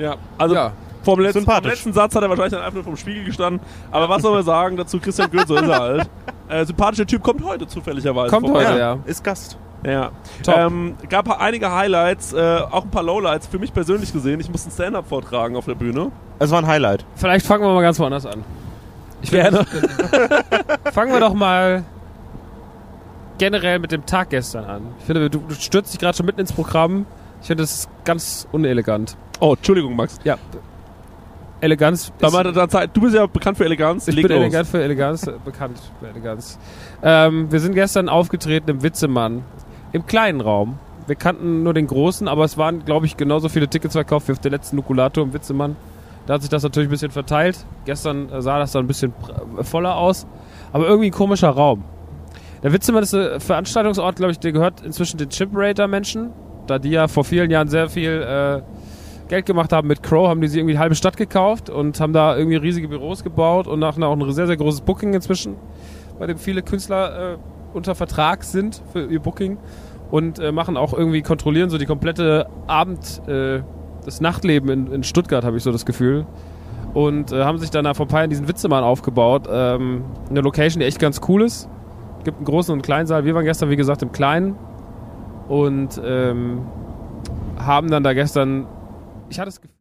Ja, also Ja. vom letzten Satz hat er wahrscheinlich dann einfach nur vom Spiegel gestanden. Aber was soll man sagen dazu? Christian Gürtel, so ist er halt. Sympathischer Typ, kommt heute zufälligerweise Kommt vorbei. heute, ja. Ist Gast. Ja. Top. Gab einige Highlights, auch ein paar Lowlights für mich persönlich gesehen. Ich musste ein Stand-Up vortragen auf der Bühne. Es war ein Highlight. Vielleicht fangen wir mal ganz woanders an. Gerne. Fangen wir doch mal generell mit dem Tag gestern an. Ich finde, du stürzt dich gerade schon mitten ins Programm. Ich finde, das ist ganz unelegant. Oh, Entschuldigung, Max. Ja. Eleganz. Du bist ja bekannt für Eleganz. Ich bin bekannt für Eleganz. Wir sind gestern aufgetreten im Witzemann. Im kleinen Raum. Wir kannten nur den großen, aber es waren, glaube ich, genauso viele Tickets verkauft wie auf der letzten Nukulator im Witzemann. Da hat sich das natürlich ein bisschen verteilt. Gestern sah das dann ein bisschen voller aus. Aber irgendwie ein komischer Raum. Der Witzemann ist ein Veranstaltungsort, glaube ich, der gehört inzwischen den Chimperator-Menschen. Da die ja vor vielen Jahren sehr viel Geld gemacht haben mit Crow, haben die sich irgendwie eine halbe Stadt gekauft und haben da irgendwie riesige Büros gebaut und nachher auch ein sehr, sehr großes Booking inzwischen, bei dem viele Künstler unter Vertrag sind für ihr Booking und machen auch irgendwie, kontrollieren so die komplette das Nachtleben in Stuttgart, habe ich so das Gefühl. Und haben sich dann vor ein paar Jahren diesen Witzemann aufgebaut. Eine Location, die echt ganz cool ist. Gibt einen großen und einen kleinen Saal. Wir waren gestern, wie gesagt, im kleinen und haben dann da gestern, ich hatte das Gefühl,